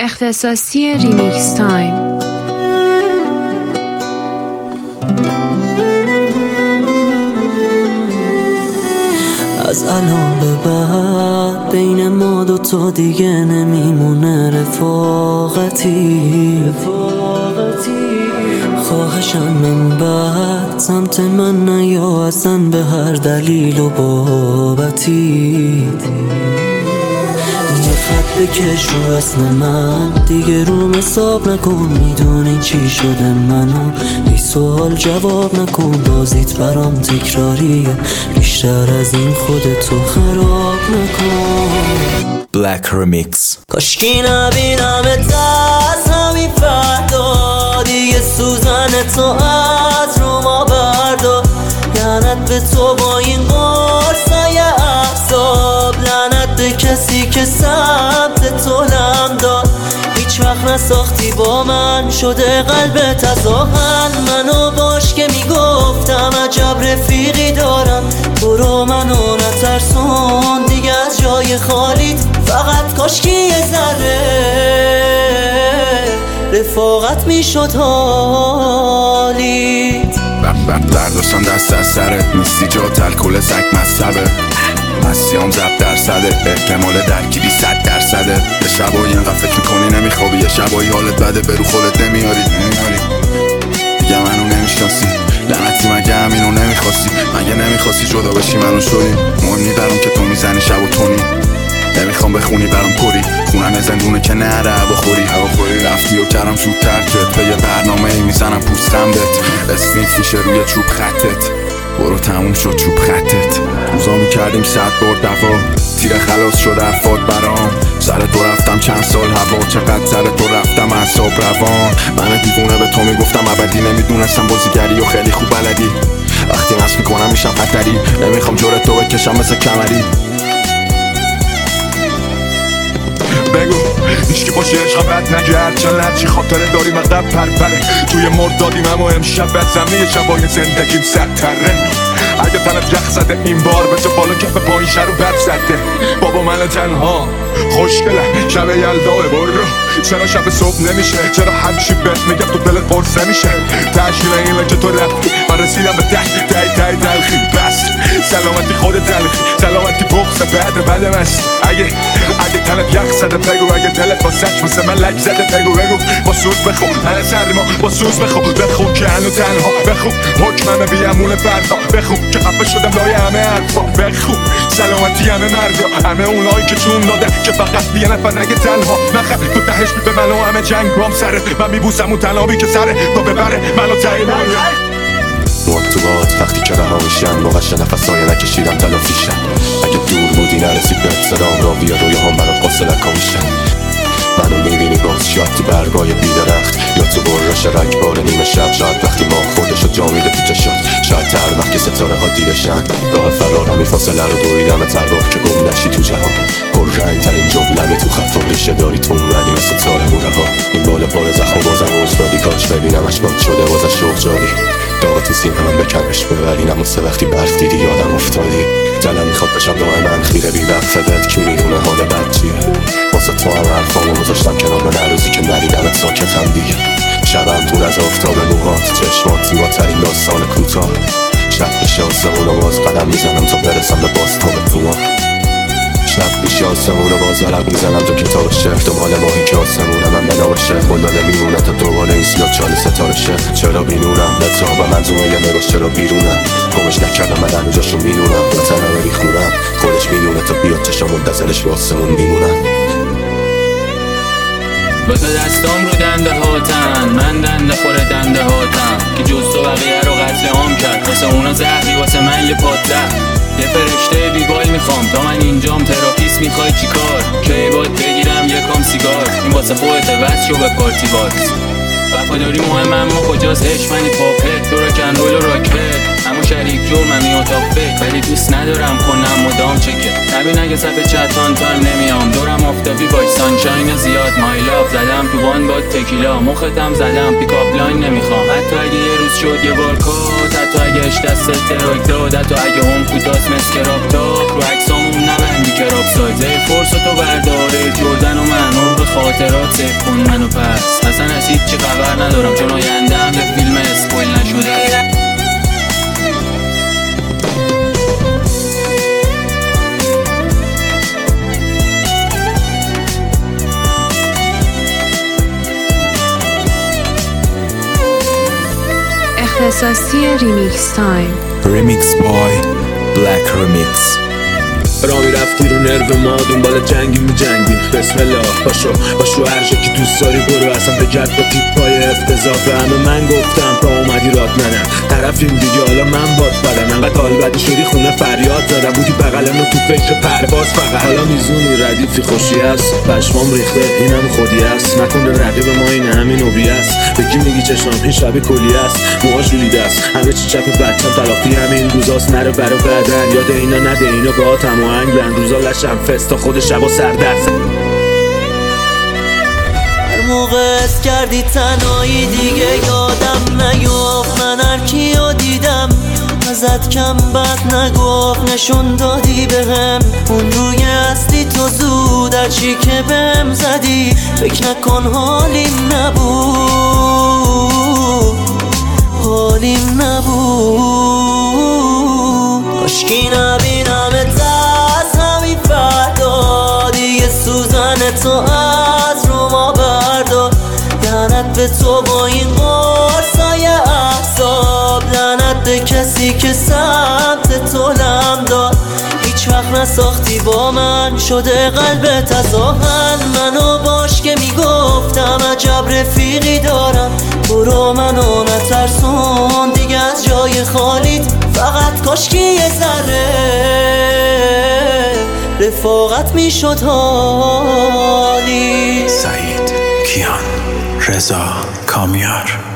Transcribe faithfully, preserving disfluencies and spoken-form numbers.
اختصاصی ریمیکس تایم. از الان به بعد بین ما دوتا دیگه نمیمونه رفاقتی خواهشم من بعد سمت من نیا اصلا به هر دلیل و بابتی یه خط بکش رو اسم من دیگه روم حساب نکن میدونی چی شده منو بی سوال جواب نکن بازیت برام تکراریه بیشتر از این خودتو خراب نکن Black Remix. کاشکی نبینم از همین فردا دیگه سوزن تو از رو ما بردار لعنت به تو با این قرصای احساب لعنت به کسی که سمت تو لم داد هیچ وقت نساختی با من شده قلبت از آهن منو باش که میگفتم عجب رفیقی دارم برو منو نترسون دیگه از جای خالیت فقط کاشکی یه ذره رفاقت میشد حالیت برداشتم دست از سرت نیستی جا تلکل سک مذهبه مسیام زب درصده احتمال درگیری صد درصده یه شبایی اینقدر فکر میکنی نمیخوابی یه شبایی حالت بده برو خودت نمیاری نمیاری دیگه منو نمیشناسی لعنتی مگه همینو نمیخواستی مگه نمیخواستی جدا بشی منو شدی مهم نی برام که تو میزنی شب و تونی نمیخوام بخونی برام پری خونن زندونه که نره هواخوری هواخوری رفتی و کردم زود ترکت به یه برنامه ای میزنم پوستم بهت اسنیف میشه روی چوب خطت برو تموم شد چوب خطت روزا میکردیم صد بار دوا تیر خلاص شد حرفات برام سر تو رفتم چند سال هوا چقدر سر تو رفتم اعصاب روان من دیوونه به تو میگفتم ابدی نمیدونستم بازیگری و خیلی خوب بلدی وقتی مست میکنم میشم خطری نمیخوام جور تو بکشم مثل کمری بگو هیچکی باشه عشقم بد نگرد چون هرچی خاطره داریم عقب پرپره توی مردادیم اما امشب بد زمین شبای زندگیم صد تره اگه تنت یخ زده این بار به تو بالا کف پایین شر و برف زده بابا من تنها خوشگله شب یلداه برو چرا شب صبح نمیشه چرا هرچی بهت میگم تو دلت قرص نمیشه تشکیل اینه که تو رفتی من رسیدم به ته ته ته تلخی بس سلامتی خود تلخی سلامتی بغض بعد بعد مست اگه اگه تنت یخ زده بگو اگه دلت با سچ مثل من لک زده بگو بگو با سوز بخو هنه سرما با سوز بخو بخو که هنو تنها بخو حکممه بیامون بردا بخو که خفه شدم لای همه حرفا بخو سلامتی همه مردا همه اونایی که چون داده که فقط یه نفر نگه تنها نخب تو تهش بی به من و همه جنگ بام سره من میبوسم اون تنابی که سره تا ببره منو تایی مواد تو باد وقتی که رها میشن موقعش نفسای نکشیدم تلافیشن اگه دور بودی نرسید به صدام را بیا روی هم برات قصه لکا میشن منو میبینی باز شاید تو برگای بیدرخت یا تو برش رگبار نیمه شب شاید وقتی ما خودشو جا میده تو چشات شاید تر وقت که ستاره ها دیدشن راه فرارم این فاصله رو دویدم تربار که گم نشی تو جهان پر رنگ ترین جمله تو خط و ریشه داری تو اومدی مثل تار موره ها این بالا پار زخم بازم اوزدادی کاش ببینمش باد شده بازش شوق جاری داغ تو سینه من بکنش ببرین اما سه وقتی برف دیدی یادم افتادی دلم میخواد بشم دائما خیره بی وقتت کی میدونه حال بد چیه واسه تو هم حرفامو گذاشتم کنار به نروزی که نریدمت ساکتم دیگه شبم دور از آفتاب موهات چشمات زیباترین داستان کوتاه شب پیش آسمون و باز قدم میزنم تا برسم به بازتاب توان شب پیش آسمون و باز علم میزنم تو کتاب شهر دنبال ماهی که آسمونه من بنا بشه خلداده میمونه تا دوباره این سیاه چال ستاره شه چرا بینونم لطا و منظومه یه نگاش چرا بیرونم گمش نکردم من هنو جاشو میدونم بطنم ریخونم خودش میدونه تا بیاد چشم منتظرش به آسمون میمونم با تو دستام رو دنده هاتن من دنده خوره دنده هاتم که جز تو بقیه رو قتل عام کرد واسه اونا زهری واسه من یه پادزهر یه فرشته بیبال میخوام تا من اینجام تراپیست میخوای چی کار که باید بگیرم یه کام سیگار این واسه خودت وز شو به پارتی باکس وفاداری مهم اما کجاست عشق منی پاپت تو راکن رول و راکت همون شریک جرمم این اتاق فکر ولی دوست ندارم کنم مدام چکه نبین اگه صفحه چتان تایم نمیام دورم آفتابی باش سانشاین زیاد مای لاف زدم تو وان با تکیلا مختم زدم پیکاپ لاین نمیخوام حتی اگه یه روز شد یه بار کات حتی اگه اش دست تراک داد حتی اگه هم کوتاست مثل کراب تاک رو عکسامون نبندی کراب سایزه فرص تو برداره جردن و من رو به خاطرات دارم چون آینده‌ام به فیلم اسپویل نشده. اختصاصی ریمیکس تایم. Remix by Black Remix. را میرفتی رو نرو ما دنبال جنگی می جنگیم. بسم الله باشو باشو هر جا که دوست داری برو اصلا بگرد با تیپای افتضاح. به همه من گفتم تا اومدی رات ننم طرفیم دیگه حالا من باد بدم. انقدر حال بدی شدی خونه فریاد زدم بودی بغلم رو تو فکر پرواز فقط. حالا میزونی ردیفی خوشی است پشمام ریخته اینم خودی است. نکنه رقیب ما این همین اوبی است. بگی میگی چشمام این شب کلی است. موها جولیده است همه چی چپ بچم تلافی همین روزاست. نره برا بعدن یاد اینا نده اینا با تمام انگلن روزا لشم فستا خود شبا سر درزن. هر موقع اس کردی تنهایی دیگه یادم نیفت من هر کیو دیدم ازت کم بد نگفت نشون دادی بهم اون روی اصلی تو زود هرچی که بهم زدی فکر نکن حالیم نبود حالیم نبود. کاشکی نبینمت از همین فردا دیگه سوزن تو از رو ما بردار. لعنت به تو با این قرصای احساب لعنت به کسی که سمت تو لم داد. هیچ وقت نساختی با من شده قلبت از آهن منو باش که میگفتم عجب رفیقی دارم. برو منو نترسون دیگه از جای خالیت فقط کاشکی یه ذره رفاقت میشد حالی. سعید کیان رضا کامیار.